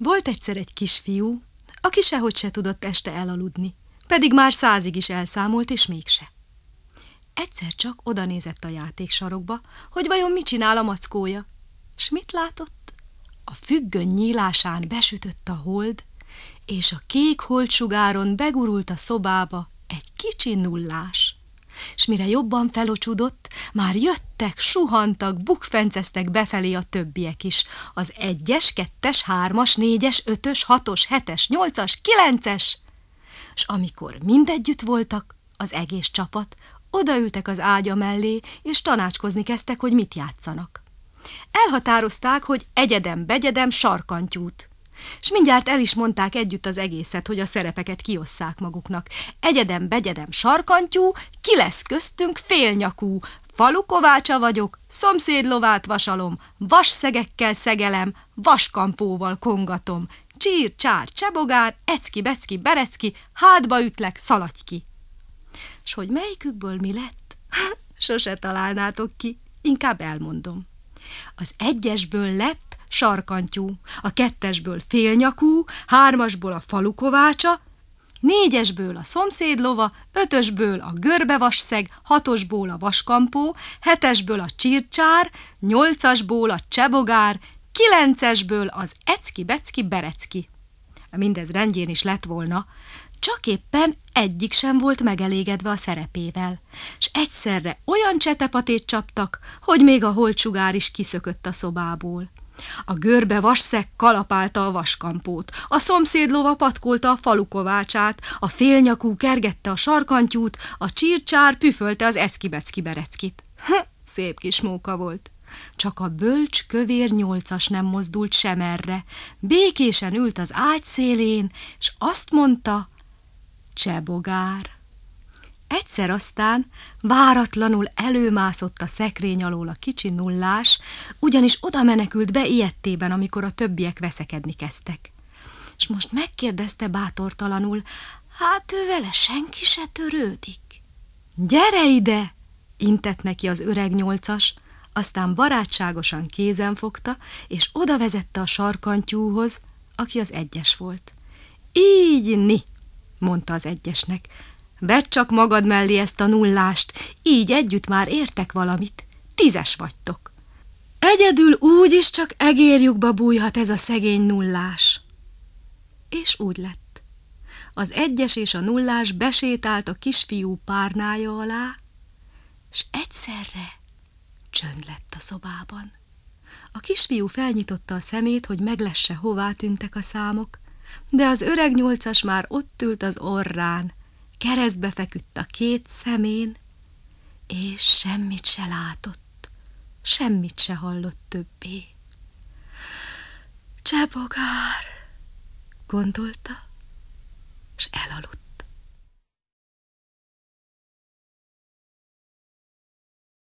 Volt egyszer egy kisfiú, aki sehogy se tudott este elaludni, pedig már 100-ig is elszámolt, és mégse. Egyszer csak odanézett a játéksarokba, hogy vajon mit csinál a mackója, s mit látott? A függöny nyílásán besütött a hold, és a kék holdsugáron begurult a szobába egy kicsi nullás. S mire jobban felocsudott, már jöttek, suhantak, bukfenceztek befelé a többiek is. Az 1-es, 2-es, 3-as, 4-es, 5-ös, 6-os, 7-es, 8-as, 9-es. S amikor mindegyütt voltak, az egész csapat, odaültek az ágya mellé, és tanácskozni kezdtek, hogy mit játszanak. Elhatározták, hogy egyedem-begyedem sarkantyút. S mindjárt el is mondták együtt az egészet, hogy a szerepeket kiosszák maguknak. Egyedem-begyedem sarkantyú, ki lesz köztünk félnyakú. Falukovácsa vagyok, szomszédlovát vasalom, vasszegekkel szegelem, vaskampóval kongatom. Csír, csár, csebogár, ecki, becki, berecki, hátba ütlek, szaladj ki. S hogy melyikükből mi lett? Sose találnátok ki, inkább elmondom. Az 1-esből lett sarkantyú, a 2-esből félnyakú, 3-asból a falukovácsa, 4-esből a szomszédlova, 5-ösből a görbevaszszeg, 6-osból a vaskampó, 7-esből a csircsár, 8-asból a csebogár, 9-esből az ecki-becki berecki. Mindez rendjén is lett volna, csak éppen egyik sem volt megelégedve a szerepével, s egyszerre olyan csetepatét csaptak, hogy még a holdsugár is kiszökött a szobából. A görbe vasszeg kalapálta a vaskampót, a szomszédlova patkolta a falukovácsát, a félnyakú kergette a sarkantyút, a csircsár püfölte az ecki-becki bereckit. Szép kis móka volt. Csak a bölcs kövér 8-as nem mozdult semerre, békésen ült az ágy szélén, s azt mondta: csebogár. Egyszer aztán váratlanul előmászott a szekrény alól a kicsi nullás, ugyanis oda menekült be ijedtében, amikor a többiek veszekedni kezdtek. És most megkérdezte bátortalanul: hát ő vele senki se törődik? Gyere ide! Intett neki az öreg 8-as, aztán barátságosan kézen fogta, és oda vezette a sarkantyúhoz, aki az 1-es volt. Így ni, mondta az 1-esnek, vedd csak magad mellé ezt a nullást, így együtt már értek valamit, 10-es vagytok. Egyedül úgyis csak egérjukba bújhat ez a szegény nullás. És úgy lett. Az 1-es és a nullás besétált a kisfiú párnája alá, s egyszerre csönd lett a szobában. A kisfiú felnyitotta a szemét, hogy meglesse, hová tűntek a számok, de az öreg 8-as már ott ült az orrán, keresztbe feküdt a 2 szemén, és semmit se látott, semmit se hallott többé. Csebogár, gondolta,